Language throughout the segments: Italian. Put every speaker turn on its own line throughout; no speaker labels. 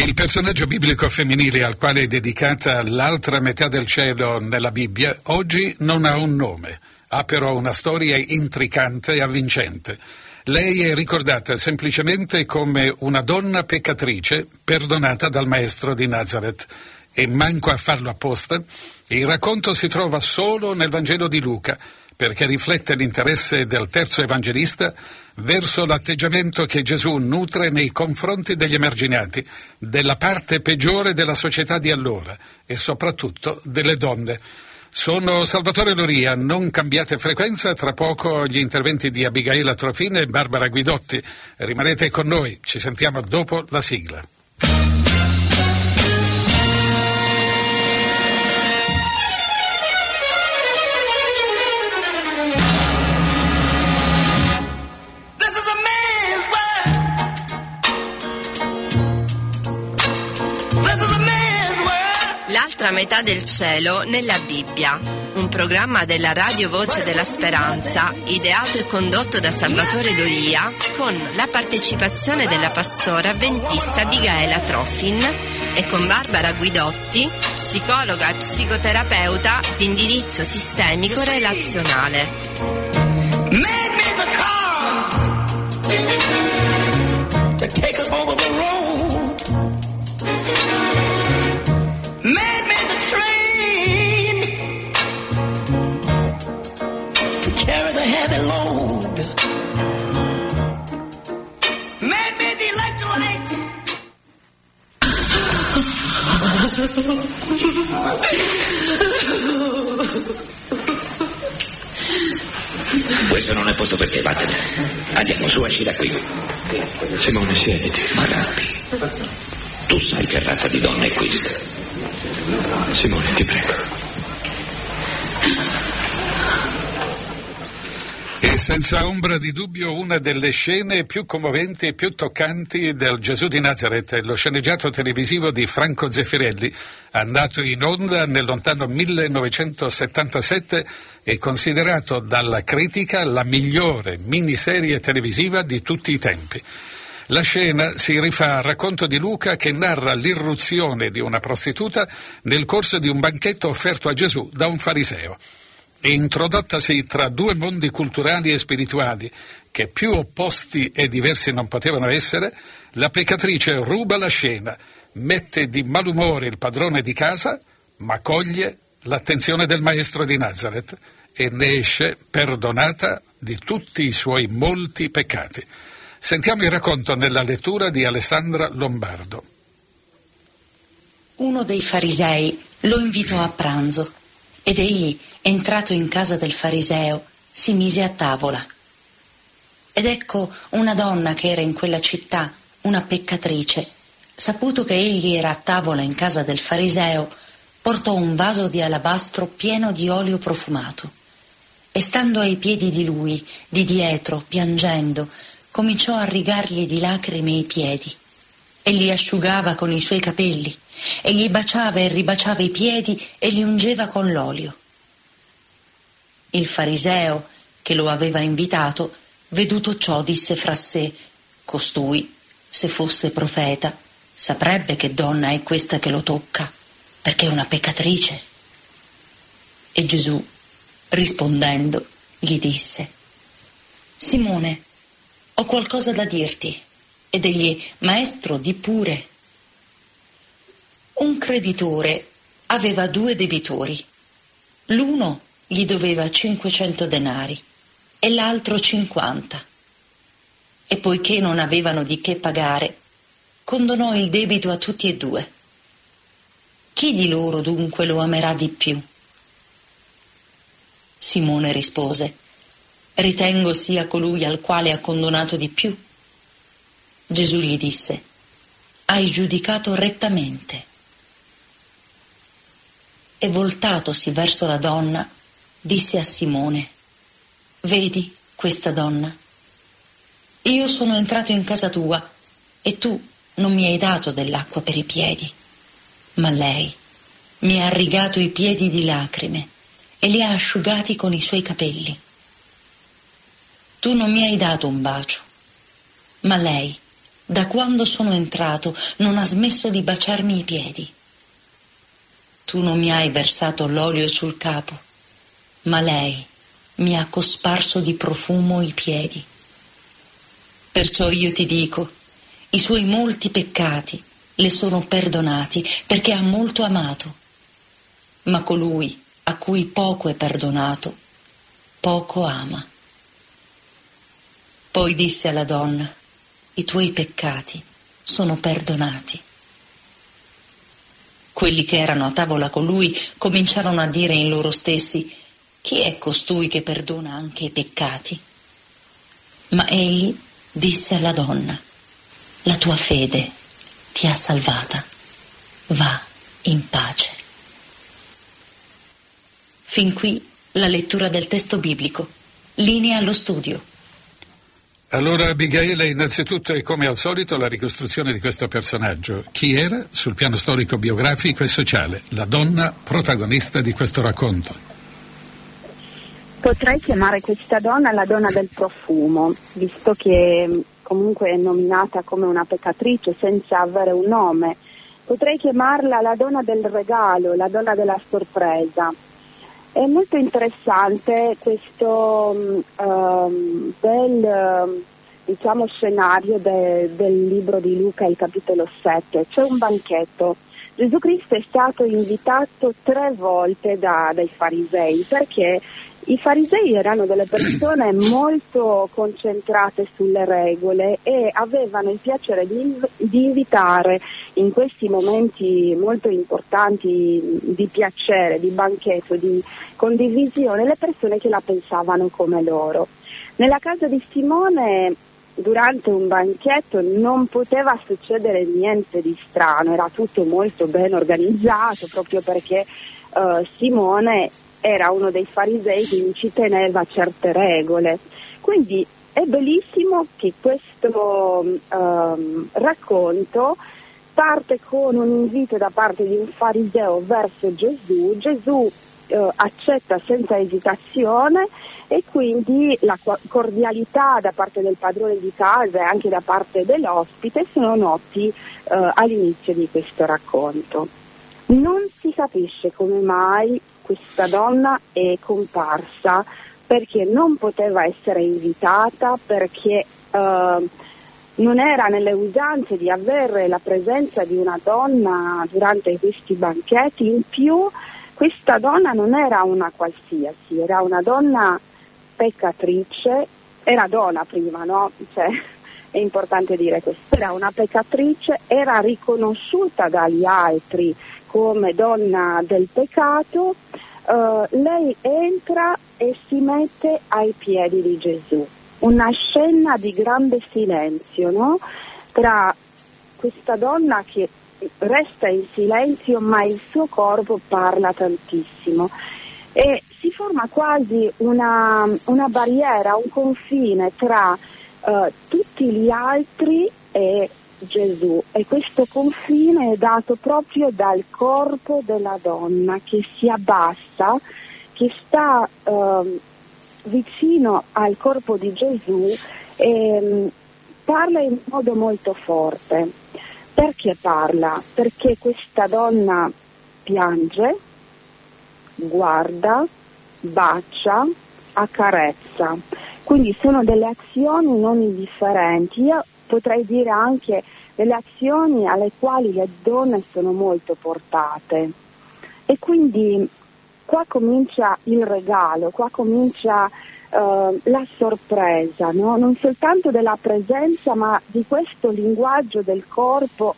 Il personaggio biblico femminile al quale è dedicata l'altra metà del cielo nella Bibbia oggi non ha un nome, ha però una storia intricante e avvincente. Lei è ricordata semplicemente come una donna peccatrice perdonata dal maestro di Nazareth. E manco a farlo apposta, il racconto si trova solo nel Vangelo di Luca, perché riflette l'interesse del terzo evangelista verso l'atteggiamento che Gesù nutre nei confronti degli emarginati, della parte peggiore della società di allora e soprattutto delle donne. Sono Salvatore Loria, non cambiate frequenza, tra poco gli interventi di Abigail Trofin e Barbara Guidotti. Rimanete con noi, ci sentiamo dopo la sigla.
L'altra metà del cielo nella Bibbia, un programma della Radio Voce della Speranza, ideato e condotto da Salvatore Loria, con la partecipazione della pastora avventista Abigail Trofin e con Barbara Guidotti, psicologa e psicoterapeuta di indirizzo sistemico relazionale.
Questo non è posto per te, vattene. Andiamo, su, esci da qui.
Simone, siediti.
Ma Rappi, tu sai che razza di donna è questa?
Simone, ti prego.
E senza ombra di dubbio una delle scene più commoventi e più toccanti del Gesù di Nazareth, lo sceneggiato televisivo di Franco Zeffirelli, andato in onda nel lontano 1977 e considerato dalla critica la migliore miniserie televisiva di tutti i tempi. La scena si rifà al racconto di Luca che narra l'irruzione di una prostituta nel corso di un banchetto offerto a Gesù da un fariseo. E introdottasi tra due mondi culturali e spirituali che più opposti e diversi non potevano essere, la peccatrice ruba la scena, mette di malumore il padrone di casa, ma coglie l'attenzione del maestro di Nazareth e ne esce perdonata di tutti i suoi molti peccati. Sentiamo il racconto nella lettura di Alessandra Lombardo.
Uno dei farisei lo invitò a pranzo ed egli, entrato in casa del fariseo, si mise a tavola. Ed ecco una donna che era in quella città, una peccatrice, saputo che egli era a tavola in casa del fariseo, portò un vaso di alabastro pieno di olio profumato e stando ai piedi di lui, di dietro, piangendo, cominciò a rigargli di lacrime i piedi e li asciugava con i suoi capelli e gli baciava e ribaciava i piedi e li ungeva con l'olio. Il fariseo che lo aveva invitato, veduto ciò, disse fra sé: costui, se fosse profeta, saprebbe che donna è questa che lo tocca, perché è una peccatrice. E Gesù, rispondendo, gli disse: Simone, ho qualcosa da dirti. Ed egli: maestro, di pure. Un creditore aveva 2 debitori. L'uno gli doveva 500 denari e l'altro 50. E poiché non avevano di che pagare, condonò il debito a tutti e 2. Chi di loro dunque lo amerà di più? Simone rispose: ritengo sia colui al quale ha condonato di più. Gesù gli disse: hai giudicato rettamente. E voltatosi verso la donna, disse a Simone: vedi questa donna? Io sono entrato in casa tua e tu non mi hai dato dell'acqua per i piedi, ma lei mi ha rigato i piedi di lacrime e li ha asciugati con i suoi capelli. Tu non mi hai dato un bacio, ma lei Da quando sono entrato non ha smesso di baciarmi i piedi. Tu non mi hai versato l'olio sul capo, ma lei mi ha cosparso di profumo i piedi. Perciò io ti dico, i suoi molti peccati le sono perdonati perché ha molto amato. Ma colui a cui poco è perdonato, poco ama. Poi disse alla donna, i tuoi peccati sono perdonati. Quelli che erano a tavola con lui cominciarono a dire in loro stessi, chi è costui che perdona anche i peccati? Ma egli disse alla donna, la tua fede ti ha salvata, va in pace. Fin qui la lettura del testo biblico. Linea allo studio.
Allora, Abigaele, innanzitutto è come al solito la ricostruzione di questo personaggio. Chi era, sul piano storico, biografico e sociale, la donna protagonista di questo racconto?
Potrei chiamare questa donna la donna del profumo, visto che comunque è nominata come una peccatrice senza avere un nome. Potrei chiamarla la donna del regalo, la donna della sorpresa. È molto interessante questo bel scenario del libro di Luca, il capitolo 7. C'è un banchetto. Gesù Cristo è stato invitato 3 volte dai farisei, perché i farisei erano delle persone molto concentrate sulle regole e avevano il piacere di invitare in questi momenti molto importanti di piacere, di banchetto, di condivisione, le persone che la pensavano come loro. Nella casa di Simone, durante un banchetto, non poteva succedere niente di strano, era tutto molto ben organizzato, proprio perché Simone era uno dei farisei che ci teneva a certe regole. Quindi è bellissimo che questo racconto parte con un invito da parte di un fariseo verso Gesù. Gesù accetta senza esitazione e quindi la cordialità da parte del padrone di casa e anche da parte dell'ospite sono noti all'inizio di questo racconto. Non si capisce come mai questa donna è comparsa, perché non poteva essere invitata, perché non era nelle usanze di avere la presenza di una donna durante questi banchetti. In più questa donna non era una qualsiasi, era una donna peccatrice, era donna prima, no? Cioè, è importante dire questo, era una peccatrice, era riconosciuta dagli altri come donna del peccato. Lei entra e si mette ai piedi di Gesù. Una scena di grande silenzio, no? Tra questa donna che resta in silenzio, ma il suo corpo parla tantissimo. E si forma quasi una barriera, un confine tra tutti gli altri e Gesù, e questo confine è dato proprio dal corpo della donna che si abbassa, che sta vicino al corpo di Gesù e parla in modo molto forte. Perché parla? Perché questa donna piange, guarda, bacia, accarezza. Quindi sono delle azioni non indifferenti. Io potrei dire anche delle azioni alle quali le donne sono molto portate. E quindi qua comincia il regalo, qua comincia la sorpresa, no? Non soltanto della presenza, ma di questo linguaggio del corpo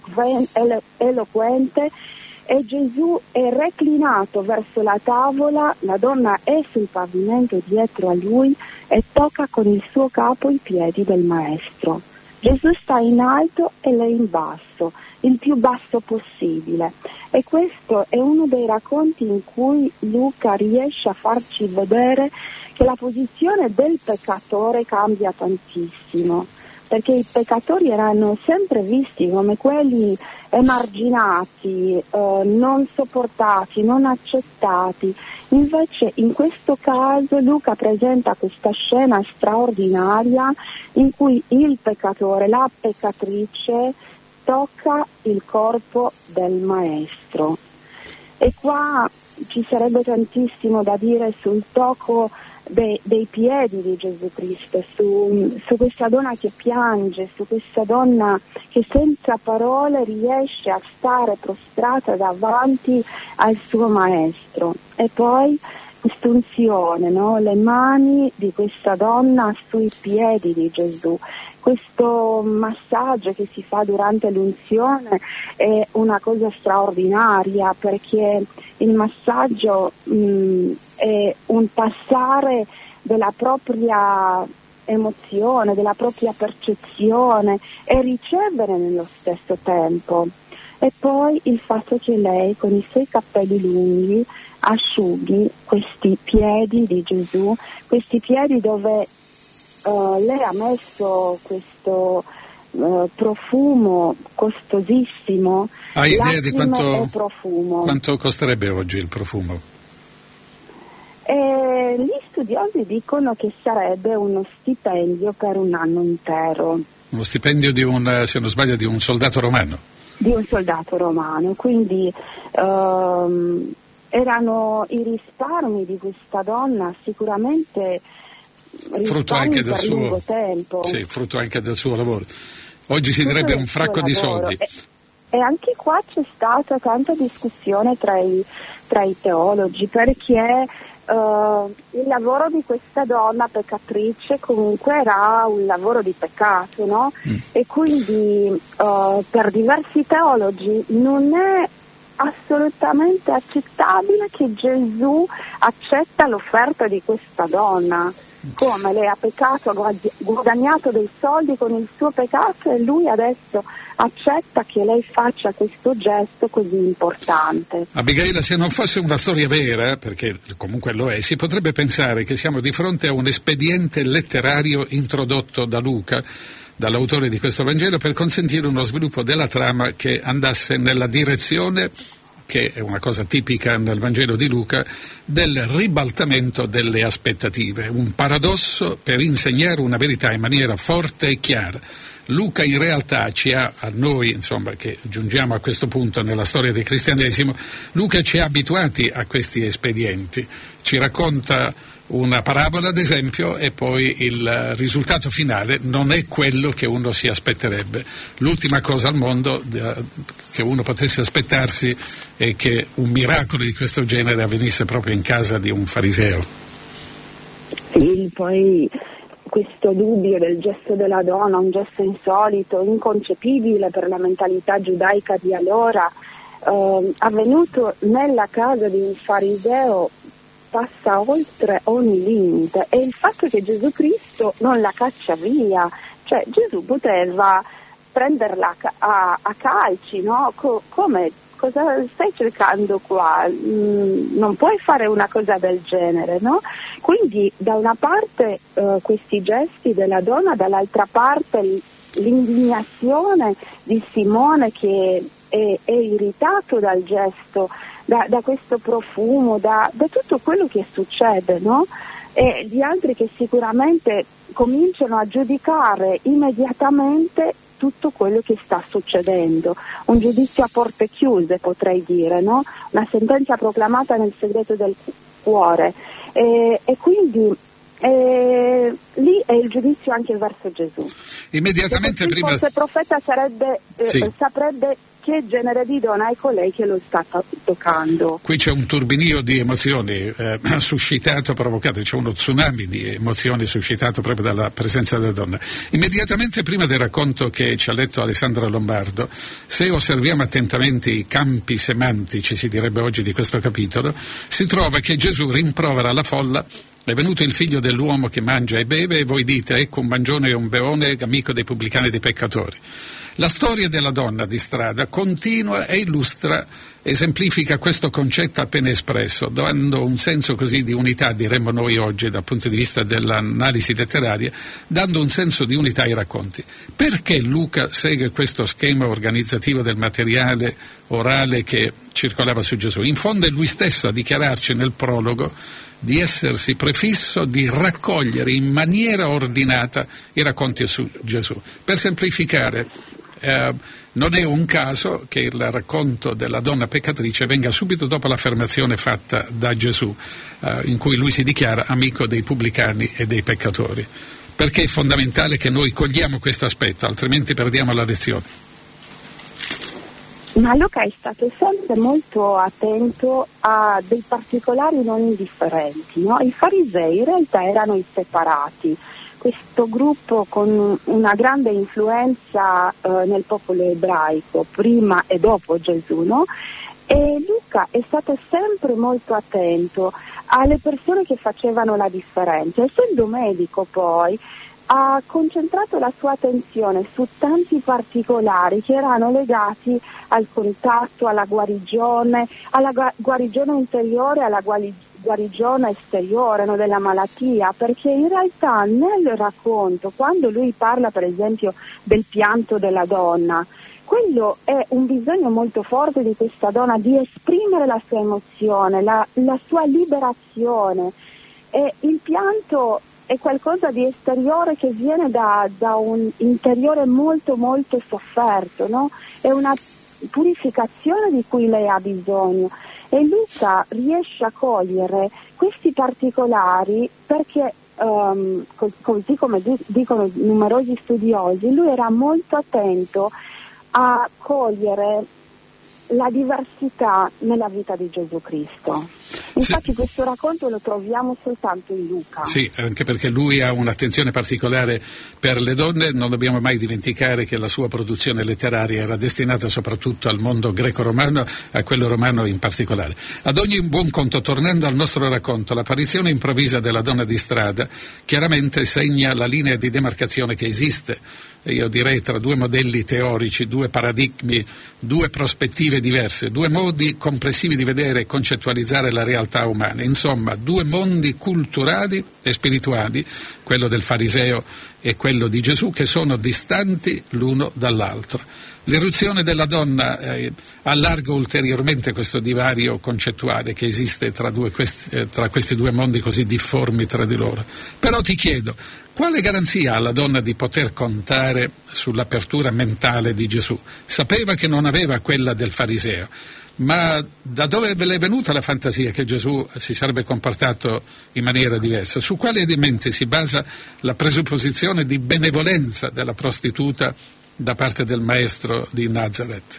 eloquente. E Gesù è reclinato verso la tavola, la donna è sul pavimento dietro a lui e tocca con il suo capo i piedi del maestro. Gesù sta in alto e lei in basso, il più basso possibile. E questo è uno dei racconti in cui Luca riesce a farci vedere che la posizione del peccatore cambia tantissimo. perché i peccatori erano sempre visti come quelli emarginati, non sopportati, non accettati. Invece in questo caso Luca presenta questa scena straordinaria in cui il peccatore, la peccatrice, tocca il corpo del maestro. E qua ci sarebbe tantissimo da dire sul tocco dei piedi di Gesù Cristo, su questa donna che piange, su questa donna che senza parole riesce a stare prostrata davanti al suo maestro. E poi quest'unzione, no? Le mani di questa donna sui piedi di Gesù. Questo massaggio che si fa durante l'unzione è una cosa straordinaria, perché il massaggio è un passare della propria emozione, della propria percezione e ricevere nello stesso tempo. E poi il fatto che lei con i suoi capelli lunghi asciughi questi piedi di Gesù, questi piedi dove lei ha messo questo profumo costosissimo.
Hai idea di quanto costerebbe oggi il profumo?
Gli studiosi dicono che sarebbe uno stipendio per un anno intero.
Uno stipendio di se non sbaglio, di un soldato romano.
Di un soldato romano, quindi erano i risparmi di questa donna sicuramente
frutto anche del suo
lungo tempo.
Sì, frutto anche del suo lavoro. Oggi si direbbe un fracco di soldi.
E anche qua c'è stata tanta discussione tra i teologi, perché il lavoro di questa donna peccatrice comunque era un lavoro di peccato, no? E quindi per diversi teologi non è assolutamente accettabile che Gesù accetta l'offerta di questa donna. Come lei ha peccato, ha guadagnato dei soldi con il suo peccato e lui adesso accetta che lei faccia questo gesto così importante.
Abigaila, se non fosse una storia vera, perché comunque lo è, si potrebbe pensare che siamo di fronte a un espediente letterario introdotto da Luca, dall'autore di questo Vangelo, per consentire uno sviluppo della trama che andasse nella direzione, che è una cosa tipica nel Vangelo di Luca, del ribaltamento delle aspettative, un paradosso per insegnare una verità in maniera forte e chiara. Luca in realtà ci ha, a noi insomma che giungiamo a questo punto nella storia del cristianesimo, Luca ci ha abituati a questi espedienti, ci racconta una parabola ad esempio e poi il risultato finale non è quello che uno si aspetterebbe. L'ultima cosa al mondo che uno potesse aspettarsi è che un miracolo di questo genere avvenisse proprio in casa di un fariseo.
Sì, poi questo dubbio del gesto della donna, un gesto insolito, inconcepibile per la mentalità giudaica di allora, avvenuto nella casa di un fariseo, passa oltre ogni limite, e il fatto che Gesù Cristo non la caccia via, cioè Gesù poteva prenderla a calci, no? Come? Cosa stai cercando qua? Non puoi fare una cosa del genere, no? Quindi da una parte questi gesti della donna, dall'altra parte l'indignazione di Simone che è irritato dal gesto, da questo profumo, da tutto quello che succede, no? E gli altri che sicuramente cominciano a giudicare immediatamente tutto quello che sta succedendo, un giudizio a porte chiuse potrei dire, no? Una sentenza proclamata nel segreto del cuore e quindi lì è il giudizio anche verso Gesù.
Immediatamente prima
forse il profeta saprebbe che genere di donna è colei che lo sta toccando.
Qui c'è un turbinio di emozioni provocato, c'è uno tsunami di emozioni suscitato proprio dalla presenza della donna. Immediatamente prima del racconto che ci ha letto Alessandra Lombardo, se osserviamo attentamente i campi semantici, si direbbe oggi, di questo capitolo, si trova che Gesù rimprovera alla folla È venuto il figlio dell'uomo che mangia e beve, e voi dite: ecco un mangione e un beone, amico dei pubblicani e dei peccatori. La storia della donna di strada continua e illustra, esemplifica questo concetto appena espresso, dando un senso così di unità, diremmo noi oggi dal punto di vista dell'analisi letteraria, dando un senso di unità ai racconti. Perché Luca segue questo schema organizzativo del materiale orale che circolava su Gesù? In fondo è lui stesso a dichiararci nel prologo di essersi prefisso di raccogliere in maniera ordinata i racconti su Gesù. Per semplificare, non è un caso che il racconto della donna peccatrice venga subito dopo l'affermazione fatta da Gesù, in cui lui si dichiara amico dei pubblicani e dei peccatori. Perché è fondamentale che noi cogliamo questo aspetto, altrimenti perdiamo la lezione.
Ma Luca è stato sempre molto attento a dei particolari non indifferenti, no? I farisei in realtà erano i separati, questo gruppo con una grande influenza nel popolo ebraico, prima e dopo Gesù, no? E Luca è stato sempre molto attento alle persone che facevano la differenza. Essendo medico poi, ha concentrato la sua attenzione su tanti particolari che erano legati al contatto, alla guarigione interiore, alla guarigione esteriore, no, della malattia, perché in realtà nel racconto, quando lui parla per esempio del pianto della donna, quello è un bisogno molto forte di questa donna di esprimere la sua emozione, la sua liberazione, e il pianto è qualcosa di esteriore che viene da un interiore molto molto sofferto, no? È una purificazione di cui lei ha bisogno, e Luca riesce a cogliere questi particolari perché così come dicono numerosi studiosi, lui era molto attento a cogliere la diversità nella vita di Gesù Cristo. Infatti questo racconto lo troviamo soltanto in Luca.
Sì, anche perché lui ha un'attenzione particolare per le donne. Non dobbiamo mai dimenticare che la sua produzione letteraria era destinata soprattutto al mondo greco-romano, a quello romano in particolare. Ad ogni buon conto, tornando al nostro racconto, l'apparizione improvvisa della donna di strada chiaramente segna la linea di demarcazione che esiste, io direi, tra due modelli teorici, due paradigmi, due prospettive diverse, due modi complessivi di vedere e concettualizzare la realtà umana. Insomma, due mondi culturali e spirituali, quello del fariseo e quello di Gesù, che sono distanti l'uno dall'altro. L'irruzione della donna allarga ulteriormente questo divario concettuale che esiste tra questi due mondi così difformi tra di loro. Però ti chiedo, quale garanzia ha la donna di poter contare sull'apertura mentale di Gesù? Sapeva che non aveva quella del fariseo, ma da dove le è venuta la fantasia che Gesù si sarebbe comportato in maniera diversa? Su quale elementi si basa la presupposizione di benevolenza della prostituta da parte del maestro di Nazareth?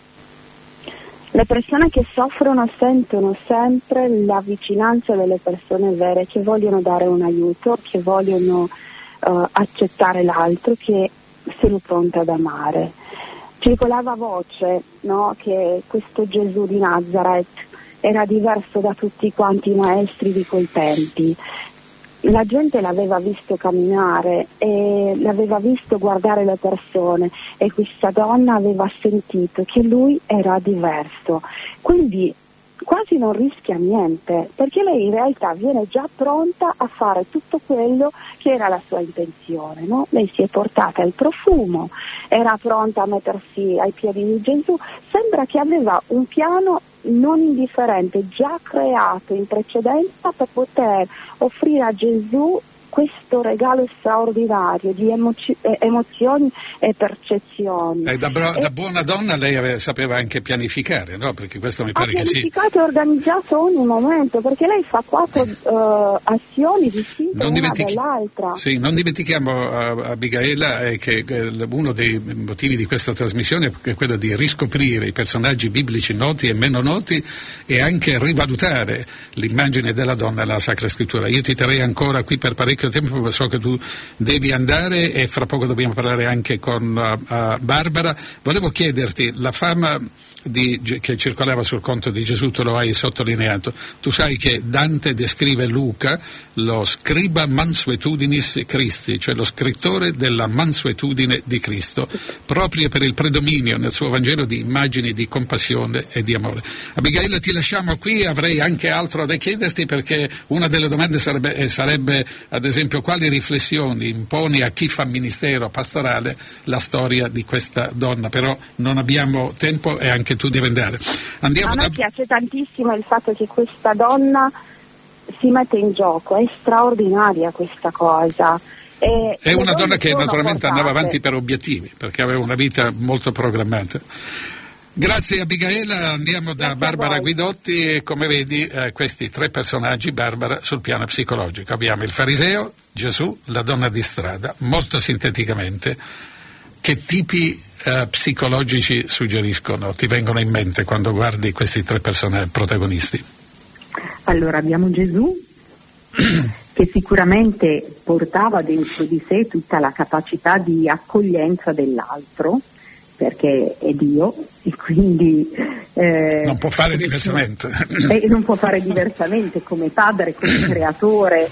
Le persone che soffrono sentono sempre la vicinanza delle persone vere, che vogliono dare un aiuto, che vogliono accettare l'altro, che sono pronte ad amare. Circolava voce, no, che questo Gesù di Nazareth era diverso da tutti quanti i maestri di quei tempi. La gente l'aveva visto camminare e l'aveva visto guardare le persone, e questa donna aveva sentito che lui era diverso, quindi quasi non rischia niente, perché lei in realtà viene già pronta a fare tutto quello che era la sua intenzione, no? Lei si è portata il profumo, era pronta a mettersi ai piedi di Gesù, sembra che aveva un piano non indifferente già creato in precedenza per poter offrire a Gesù questo regalo straordinario di emozioni e percezioni.
Da buona donna lei sapeva anche pianificare, no? Perché questo mi pare che sia. Ha
pianificato e organizzato ogni momento, perché lei fa 4 azioni distinte una dall'altra.
Sì, non dimentichiamo, Abigaila, che uno dei motivi di questa trasmissione è quello di riscoprire i personaggi biblici noti e meno noti, e anche rivalutare l'immagine della donna nella Sacra Scrittura. Io ti terrei ancora qui per parecchio parecchio tempo, so che tu devi andare e fra poco dobbiamo parlare anche con Barbara. Volevo chiederti, la fama che circolava sul conto di Gesù, tu lo hai sottolineato, tu sai che Dante descrive Luca lo scriba mansuetudinis Christi, cioè lo scrittore della mansuetudine di Cristo, proprio per il predominio nel suo Vangelo di immagini di compassione e di amore. Abigail, ti lasciamo qui, avrei anche altro da chiederti, perché una delle domande sarebbe ad esempio quali riflessioni imponi a chi fa ministero pastorale la storia di questa donna, però non abbiamo tempo e anche tu devi andare. A me
piace tantissimo il fatto che questa donna si mette in gioco, è straordinaria questa cosa.
È una donna che naturalmente andava avanti per obiettivi, perché aveva una vita molto programmata. Grazie Abigaela, andiamo da Barbara Guidotti e come vedi questi tre personaggi, Barbara, sul piano psicologico. Abbiamo il fariseo, Gesù, la donna di strada. Molto sinteticamente, che tipi psicologici suggeriscono, ti vengono in mente quando guardi questi tre protagonisti?
Allora abbiamo Gesù che sicuramente portava dentro di sé tutta la capacità di accoglienza dell'altro, perché è Dio e quindi
non può fare diversamente.
Non può fare diversamente come padre, come creatore,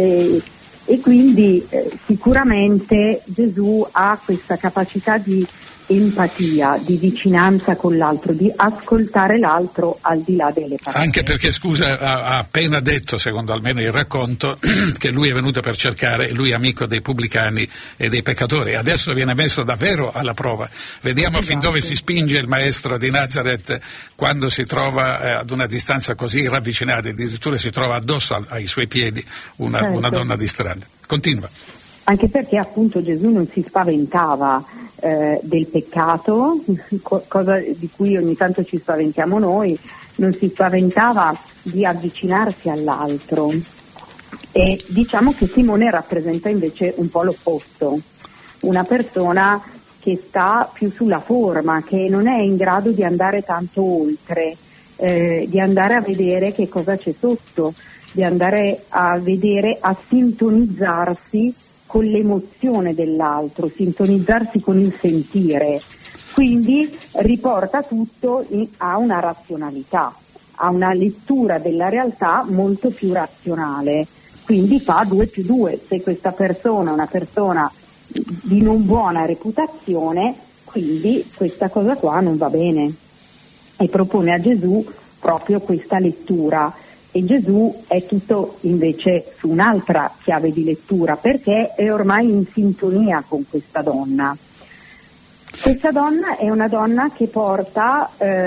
e quindi sicuramente Gesù ha questa capacità di empatia, di vicinanza con l'altro, di ascoltare l'altro al di là delle parole.
Anche perché, scusa, ha appena detto, secondo almeno il racconto, che lui è venuto per cercare, lui è amico dei pubblicani e dei peccatori. Adesso viene messo davvero alla prova. Vediamo fin dove si spinge il maestro di Nazareth quando si trova ad una distanza così ravvicinata, addirittura si trova addosso ai suoi piedi una donna di strada. Continua.
Anche perché appunto Gesù non si spaventava del peccato, cosa di cui ogni tanto ci spaventiamo noi, non si spaventava di avvicinarsi all'altro, e diciamo che Simone rappresenta invece un po' l'opposto, una persona che sta più sulla forma, che non è in grado di andare tanto oltre, di andare a vedere che cosa c'è sotto, di andare a vedere, a sintonizzarsi con l'emozione dell'altro, sintonizzarsi con il sentire, quindi riporta tutto a una razionalità, a una lettura della realtà molto più razionale, quindi fa 2 più 2, se questa persona è una persona di non buona reputazione, quindi questa cosa qua non va bene, e propone a Gesù proprio questa lettura. E Gesù è tutto invece su un'altra chiave di lettura, perché è ormai in sintonia con questa donna. Questa donna è una donna che porta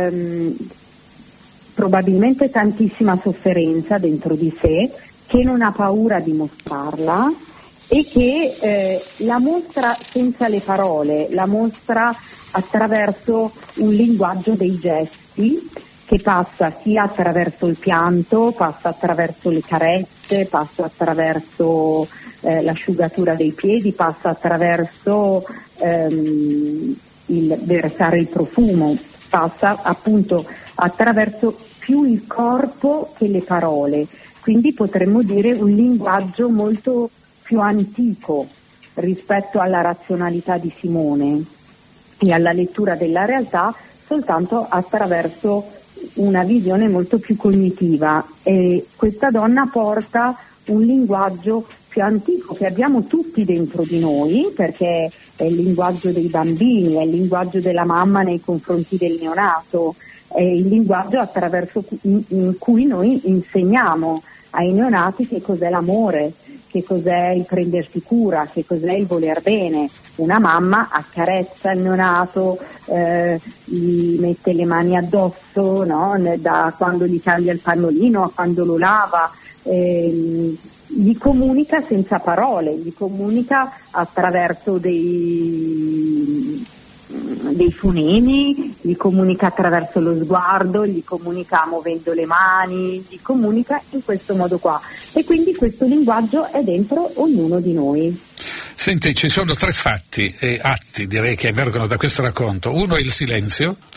probabilmente tantissima sofferenza dentro di sé, che non ha paura di mostrarla e che la mostra senza le parole, la mostra attraverso un linguaggio dei gesti, che passa sia attraverso il pianto, passa attraverso le carezze, passa attraverso l'asciugatura dei piedi, passa attraverso il versare il profumo, passa appunto attraverso più il corpo che le parole, quindi potremmo dire un linguaggio molto più antico rispetto alla razionalità di Simone e alla lettura della realtà soltanto attraverso una visione molto più cognitiva, e questa donna porta un linguaggio più antico che abbiamo tutti dentro di noi, perché è il linguaggio dei bambini, è il linguaggio della mamma nei confronti del neonato, è il linguaggio attraverso in cui noi insegniamo ai neonati che cos'è l'amore, che cos'è il prendersi cura, che cos'è il voler bene. Una mamma accarezza il neonato, gli mette le mani addosso, no? Da quando gli cambia il pannolino a quando lo lava, gli comunica senza parole, gli comunica attraverso dei fonemi, gli comunica attraverso lo sguardo, gli comunica muovendo le mani, gli comunica in questo modo qua, e quindi questo linguaggio è dentro ognuno di noi.
Senti, ci sono 3 fatti e atti, direi, che emergono da questo racconto. Uno è il silenzio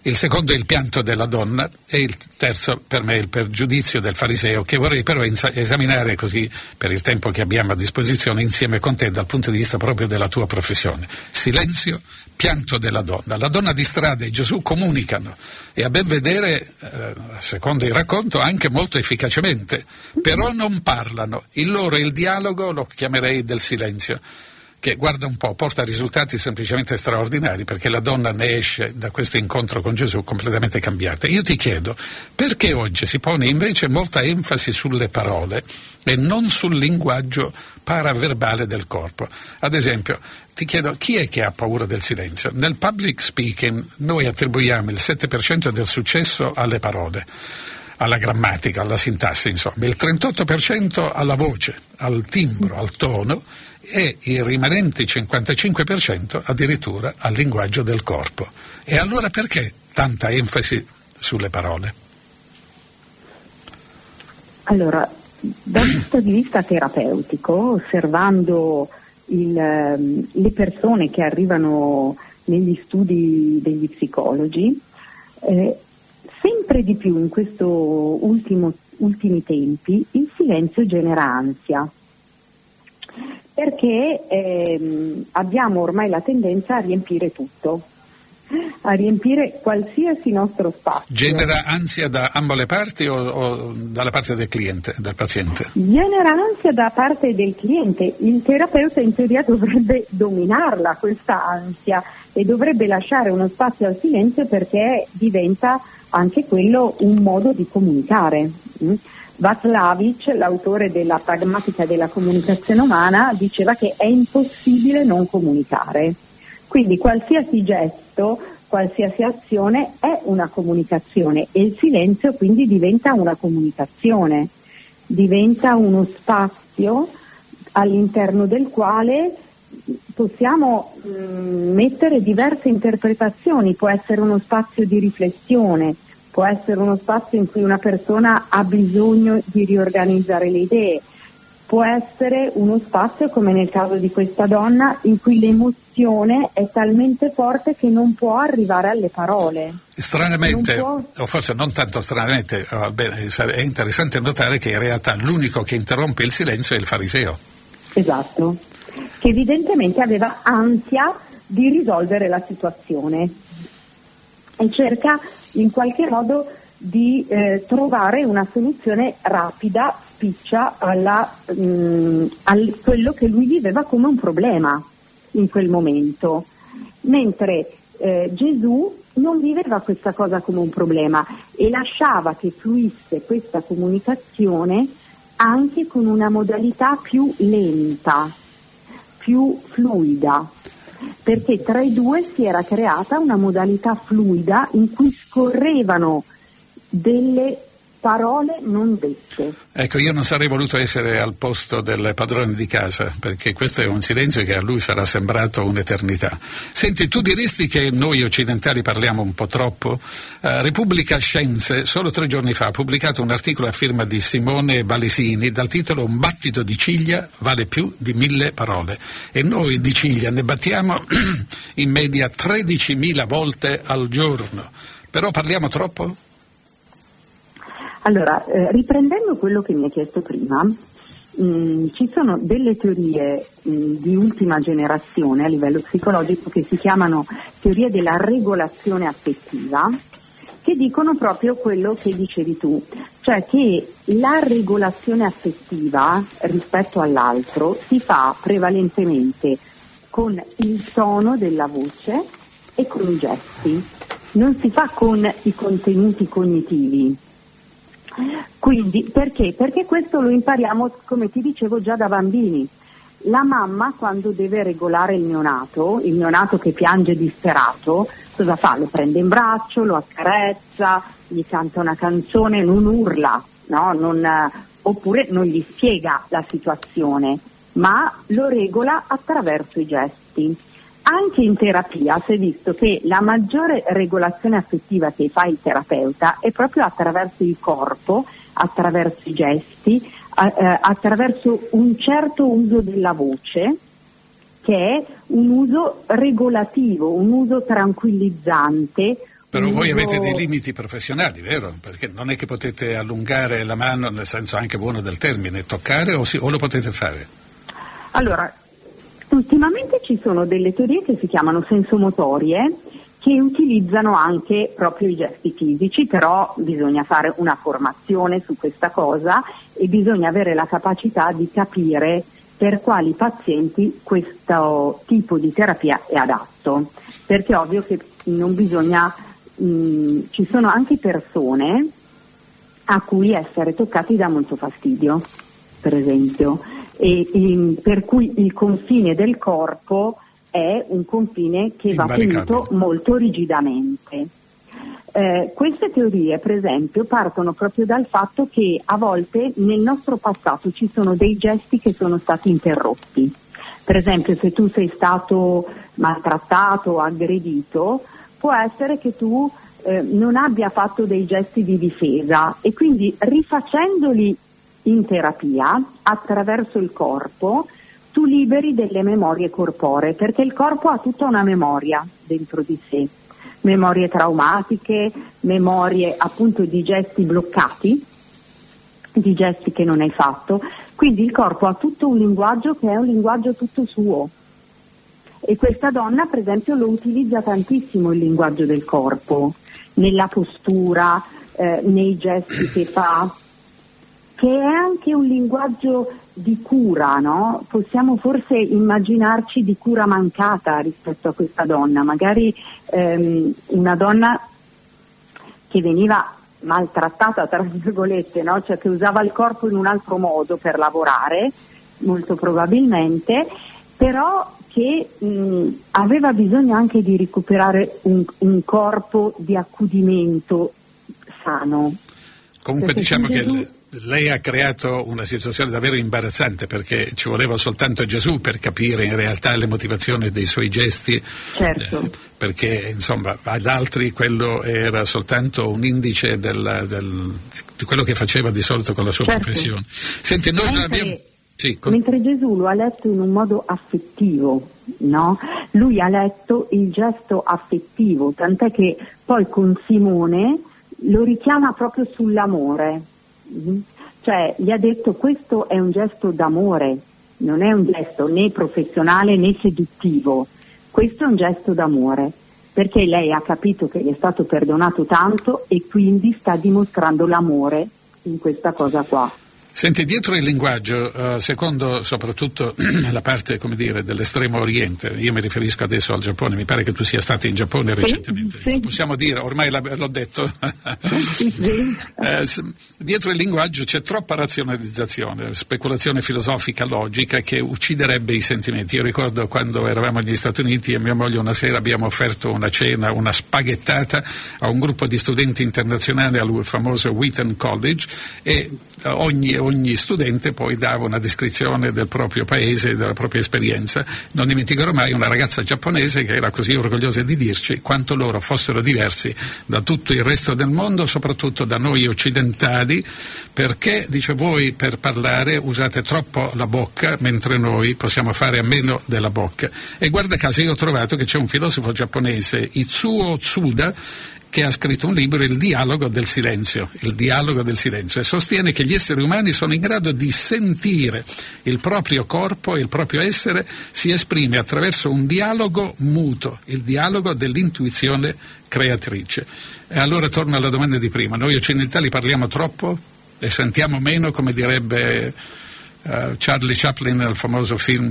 il secondo è il pianto della donna e il terzo per me è il pregiudizio del fariseo, che vorrei però esaminare così per il tempo che abbiamo a disposizione insieme con te dal punto di vista proprio della tua professione. Silenzio, pianto della donna. La donna di strada e Gesù comunicano e a ben vedere, secondo il racconto, anche molto efficacemente, però non parlano. Il dialogo lo chiamerei del silenzio, che guarda un po', porta a risultati semplicemente straordinari, perché la donna ne esce da questo incontro con Gesù completamente cambiata. Io ti chiedo, perché oggi si pone invece molta enfasi sulle parole e non sul linguaggio paraverbale del corpo? Ad esempio, ti chiedo, chi è che ha paura del silenzio? Nel public speaking noi attribuiamo il 7% del successo alle parole, alla grammatica, alla sintassi, insomma, il 38% alla voce, al timbro, al tono, e i rimanenti 55% addirittura al linguaggio del corpo. E allora perché tanta enfasi sulle parole?
Allora, dal punto di vista terapeutico, osservando le persone che arrivano negli studi degli psicologi, sempre di più in questo ultimi tempi il silenzio genera ansia, perché abbiamo ormai la tendenza a riempire tutto, a riempire qualsiasi nostro spazio.
Genera ansia da ambo le parti o dalla parte del cliente, del paziente?
Genera ansia da parte del cliente. Il terapeuta in teoria dovrebbe dominarla questa ansia e dovrebbe lasciare uno spazio al silenzio, perché diventa anche quello un modo di comunicare. Václavic, l'autore della pragmatica della comunicazione umana, diceva che è impossibile non comunicare. Quindi qualsiasi gesto, qualsiasi azione è una comunicazione, e il silenzio quindi diventa una comunicazione, diventa uno spazio all'interno del quale possiamo mettere diverse interpretazioni. Può essere uno spazio di riflessione, può essere uno spazio in cui una persona ha bisogno di riorganizzare le idee, può essere uno spazio, come nel caso di questa donna, in cui l'emozione è talmente forte che non può arrivare alle parole.
Stranamente, o forse non tanto stranamente, è interessante notare che in realtà l'unico che interrompe il silenzio è il fariseo.
Esatto, che evidentemente aveva ansia di risolvere la situazione e cerca in qualche modo di trovare una soluzione rapida, spiccia a quello che lui viveva come un problema in quel momento, mentre Gesù non viveva questa cosa come un problema e lasciava che fluisse questa comunicazione anche con una modalità più lenta, più fluida, perché tra i due si era creata una modalità fluida in cui scorrevano delle parole non dette.
Ecco, io non sarei voluto essere al posto del padrone di casa, perché questo è un silenzio che a lui sarà sembrato un'eternità. Senti, tu diresti che noi occidentali parliamo un po' troppo? Repubblica Scienze solo 3 giorni fa ha pubblicato un articolo a firma di Simone Valesini dal titolo "Un battito di ciglia vale più di 1000 parole", e noi di ciglia ne battiamo in media 13.000 volte al giorno. Però parliamo troppo?
Allora, riprendendo quello che mi hai chiesto prima, ci sono delle teorie di ultima generazione a livello psicologico che si chiamano teorie della regolazione affettiva, che dicono proprio quello che dicevi tu, cioè che la regolazione affettiva rispetto all'altro si fa prevalentemente con il tono della voce e con i gesti, non si fa con i contenuti cognitivi. Quindi perché? Perché questo lo impariamo, come ti dicevo, già da bambini. La mamma, quando deve regolare il neonato che piange disperato, cosa fa? Lo prende in braccio, lo accarezza, gli canta una canzone, non urla, no? Oppure non gli spiega la situazione, ma lo regola attraverso i gesti. Anche in terapia si è visto che la maggiore regolazione affettiva che fa il terapeuta è proprio attraverso il corpo, attraverso i gesti, attraverso un certo uso della voce, che è un uso regolativo, un uso tranquillizzante.
Però voi avete dei limiti professionali, vero? Perché non è che potete allungare la mano, nel senso anche buono del termine, toccare o lo potete fare?
Allora, ultimamente ci sono delle teorie che si chiamano sensomotorie, che utilizzano anche proprio i gesti fisici, però bisogna fare una formazione su questa cosa e bisogna avere la capacità di capire per quali pazienti questo tipo di terapia è adatto, perché è ovvio che non bisogna, ci sono anche persone a cui essere toccati dà molto fastidio, per esempio, per cui il confine del corpo è un confine che va tenuto molto rigidamente. Queste teorie, per esempio, partono proprio dal fatto che a volte nel nostro passato ci sono dei gesti che sono stati interrotti. Per esempio, se tu sei stato maltrattato o aggredito, può essere che tu non abbia fatto dei gesti di difesa e quindi rifacendoli in terapia attraverso il corpo tu liberi delle memorie corporee, perché il corpo ha tutta una memoria dentro di sé, memorie traumatiche, memorie appunto di gesti bloccati, di gesti che non hai fatto, quindi il corpo ha tutto un linguaggio che è un linguaggio tutto suo e questa donna per esempio lo utilizza tantissimo il linguaggio del corpo, nella postura, nei gesti che fa, che è anche un linguaggio di cura, no? Possiamo forse immaginarci di cura mancata rispetto a questa donna, magari una donna che veniva maltrattata tra virgolette, no? Cioè che usava il corpo in un altro modo per lavorare, molto probabilmente, però che aveva bisogno anche di recuperare un corpo di accudimento sano.
Comunque diciamo che lei ha creato una situazione davvero imbarazzante, perché ci voleva soltanto Gesù per capire in realtà le motivazioni dei suoi gesti,
certo.
Perché insomma ad altri quello era soltanto un indice di quello che faceva di solito con la sua professione. Senti, noi non abbiamo...
Mentre Gesù lo ha letto in un modo affettivo, no? Lui ha letto il gesto affettivo, tant'è che poi con Simone lo richiama proprio sull'amore. Cioè gli ha detto questo è un gesto d'amore, non è un gesto né professionale né seduttivo, questo è un gesto d'amore, perché lei ha capito che gli è stato perdonato tanto e quindi sta dimostrando l'amore in questa cosa qua.
Senti, dietro il linguaggio, secondo soprattutto la parte, come dire, dell'estremo oriente, io mi riferisco adesso al Giappone, mi pare che tu sia stata in Giappone recentemente,
sì.
Possiamo dire, ormai l'ho detto,
Sì.
Dietro il linguaggio c'è troppa razionalizzazione, speculazione filosofica, logica, che ucciderebbe i sentimenti. Io ricordo quando eravamo negli Stati Uniti e mia moglie una sera abbiamo offerto una cena, una spaghettata a un gruppo di studenti internazionali al famoso Wheaton College e ogni studente poi dava una descrizione del proprio paese, della propria esperienza. Non dimenticherò mai una ragazza giapponese che era così orgogliosa di dirci quanto loro fossero diversi da tutto il resto del mondo, soprattutto da noi occidentali, perché, dice, voi per parlare usate troppo la bocca, mentre noi possiamo fare a meno della bocca. E guarda caso io ho trovato che c'è un filosofo giapponese, Itsuo Tsuda, che ha scritto un libro, Il dialogo del silenzio, e sostiene che gli esseri umani sono in grado di sentire il proprio corpo e il proprio essere si esprime attraverso un dialogo muto, il dialogo dell'intuizione creatrice. E allora torno alla domanda di prima, noi occidentali parliamo troppo e sentiamo meno, come direbbe Charlie Chaplin nel famoso film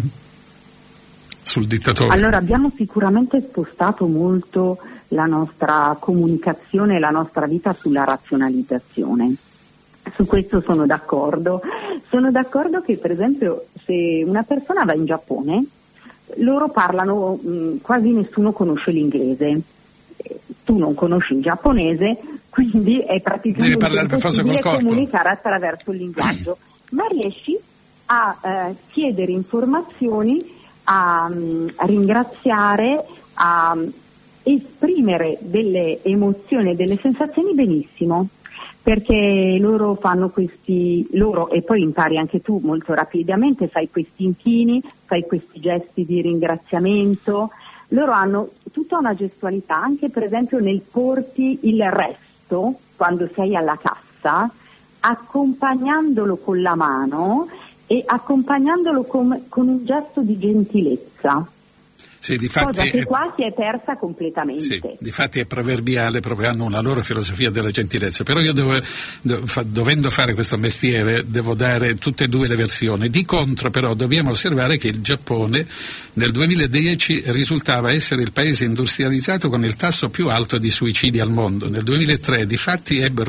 sul dittatore.
Allora abbiamo sicuramente spostato molto la nostra comunicazione e la nostra vita sulla razionalizzazione. Su questo sono d'accordo. Sono d'accordo che per esempio se una persona va in Giappone, loro parlano, quasi nessuno conosce l'inglese. Tu non conosci il giapponese, quindi è praticamente impossibile comunicare attraverso il linguaggio, ma riesci a chiedere informazioni, a ringraziare, a esprimere delle emozioni e delle sensazioni benissimo, perché loro fanno e poi impari anche tu molto rapidamente, fai questi inchini, fai questi gesti di ringraziamento, loro hanno tutta una gestualità, anche per esempio nel porti il resto, quando sei alla cassa, accompagnandolo con la mano e accompagnandolo con un gesto di gentilezza.
Sì, difatti,
cosa che qua si è persa completamente.
Sì, difatti è proverbiale, proprio hanno una loro filosofia della gentilezza, però io dovendo fare questo mestiere devo dare tutte e due le versioni. Di contro però dobbiamo osservare che il Giappone nel 2010 risultava essere il paese industrializzato con il tasso più alto di suicidi al mondo. Nel 2003 difatti ebbero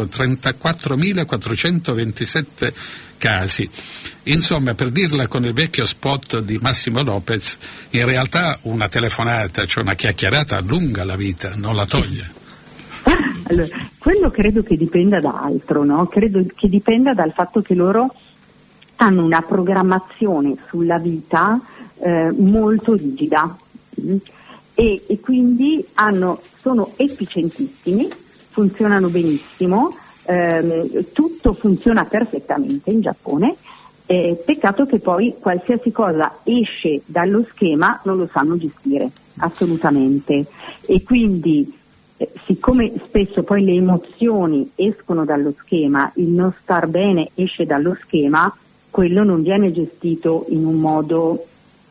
34.427 casi. Insomma, per dirla con il vecchio spot di Massimo Lopez, in realtà una telefonata, cioè una chiacchierata, allunga la vita, non la toglie.
Allora, quello credo che dipenda da altro, no? Credo che dipenda dal fatto che loro hanno una programmazione sulla vita molto rigida e quindi sono efficientissimi, funzionano benissimo. Tutto funziona perfettamente in Giappone, peccato che poi qualsiasi cosa esce dallo schema non lo sanno gestire assolutamente, e quindi siccome spesso poi le emozioni escono dallo schema, il non star bene esce dallo schema, quello non viene gestito in un modo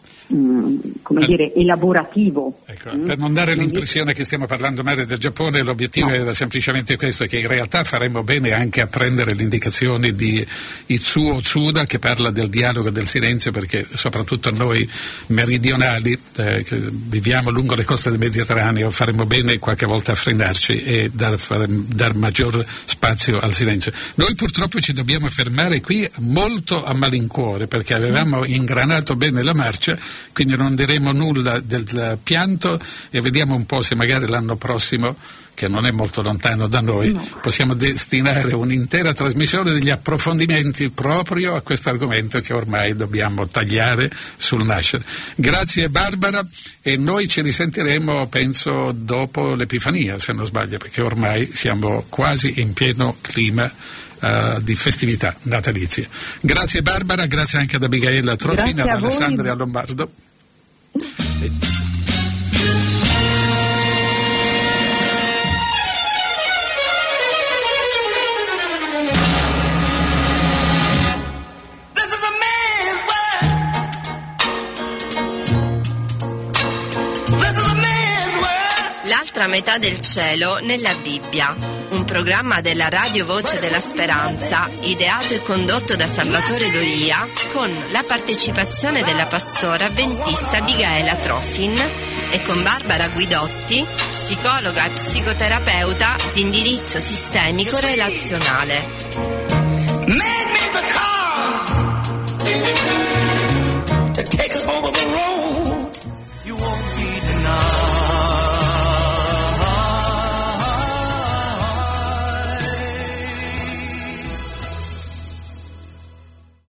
elaborativo.
Ecco, per non dare l'impressione che stiamo parlando male del Giappone, l'obiettivo era semplicemente questo, che in realtà faremmo bene anche a prendere le indicazioni di Itsuo Tsuda, che parla del dialogo del silenzio, perché soprattutto noi meridionali che viviamo lungo le coste del Mediterraneo faremmo bene qualche volta a frenarci e dar maggior spazio al silenzio. Noi purtroppo ci dobbiamo fermare qui molto a malincuore, perché avevamo ingranato bene la marcia, quindi non diremo nulla del pianto e vediamo un po' se magari l'anno prossimo, che non è molto lontano da noi, possiamo destinare un'intera trasmissione degli approfondimenti proprio a questo argomento che ormai dobbiamo tagliare sul nascere. Grazie Barbara, e noi ci risentiremo penso dopo l'Epifania, se non sbaglio, perché ormai siamo quasi in pieno clima di festività natalizie. Grazie Barbara, grazie anche ad Abigail Trofina, ad Alessandria Lombardo.
L'altra metà del cielo nella Bibbia, un programma della Radio Voce della Speranza, ideato e condotto da Salvatore Loria, con la partecipazione della pastora avventista Abigail Trofin e con Barbara Guidotti, psicologa e psicoterapeuta di indirizzo sistemico relazionale.